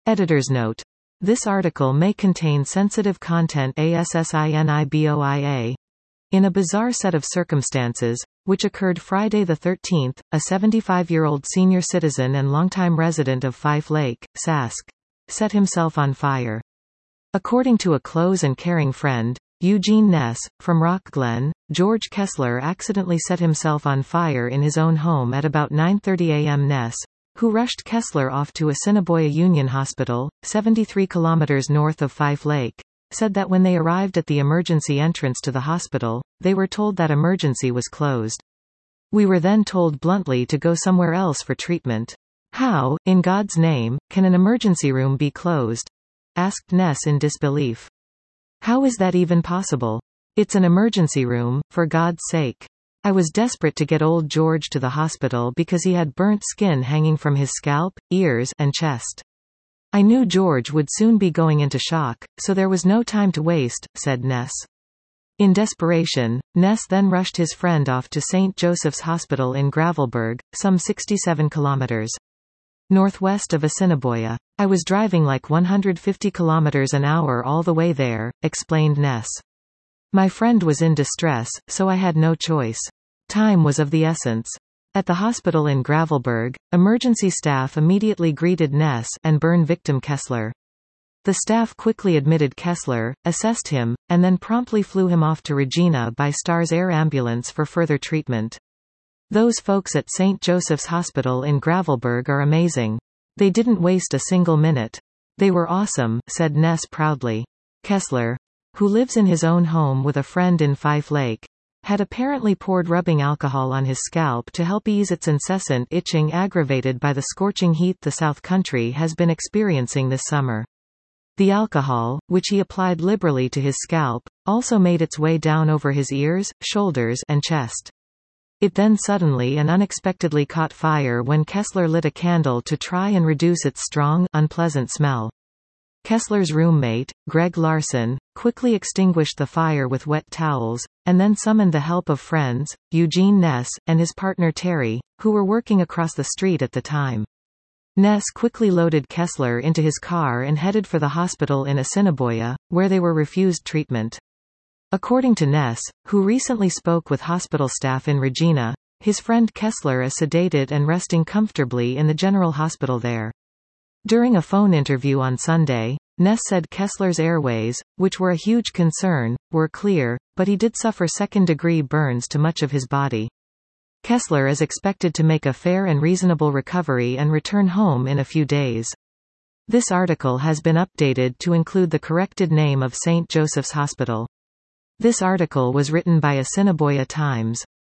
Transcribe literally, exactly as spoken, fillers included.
Editor's note. This article may contain sensitive content ASSINIBOIA. In a bizarre set of circumstances, which occurred Friday the thirteenth, a seventy-five-year-old senior citizen and longtime resident of Fife Lake, Sask, set himself on fire. According to a close and caring friend, Eugene Ness, from Rock Glen, George Kessler accidentally set himself on fire in his own home at about nine thirty a m Ness, who rushed Kessler off to Assiniboia Union Hospital, seventy-three kilometers north of Fife Lake, said that when they arrived at the emergency entrance to the hospital, they were told that emergency was closed. We were then told bluntly to go somewhere else for treatment. How, in God's name, can an emergency room be closed? Asked Ness in disbelief. How is that even possible? It's an emergency room, for God's sake. I was desperate to get old George to the hospital because he had burnt skin hanging from his scalp, ears, and chest. I knew George would soon be going into shock, so there was no time to waste, said Ness. In desperation, Ness then rushed his friend off to Saint Joseph's Hospital in Gravelburg, some sixty-seven kilometers northwest of Assiniboia. I was driving like one hundred fifty kilometers an hour all the way there, explained Ness. My friend was in distress, so I had no choice. Time was of the essence. At the hospital in Gravelburg, emergency staff immediately greeted Ness and burn victim Kessler. The staff quickly admitted Kessler, assessed him, and then promptly flew him off to Regina by Stars Air Ambulance for further treatment. Those folks at Saint Joseph's Hospital in Gravelburg are amazing. They didn't waste a single minute. They were awesome, said Ness proudly. Kessler, who lives in his own home with a friend in Fife Lake, had apparently poured rubbing alcohol on his scalp to help ease its incessant itching aggravated by the scorching heat the South Country has been experiencing this summer. The alcohol, which he applied liberally to his scalp, also made its way down over his ears, shoulders, and chest. It then suddenly and unexpectedly caught fire when Kessler lit a candle to try and reduce its strong, unpleasant smell. Kessler's roommate, Greg Larson, quickly extinguished the fire with wet towels, and then summoned the help of friends, Eugene Ness, and his partner Terry, who were working across the street at the time. Ness quickly loaded Kessler into his car and headed for the hospital in Assiniboia, where they were refused treatment. According to Ness, who recently spoke with hospital staff in Regina, his friend Kessler is sedated and resting comfortably in the general hospital there. During a phone interview on Sunday, Ness said Kessler's airways, which were a huge concern, were clear, but he did suffer second-degree burns to much of his body. Kessler is expected to make a fair and reasonable recovery and return home in a few days. This article has been updated to include the corrected name of Saint Joseph's Hospital. This article was written by Assiniboia Times.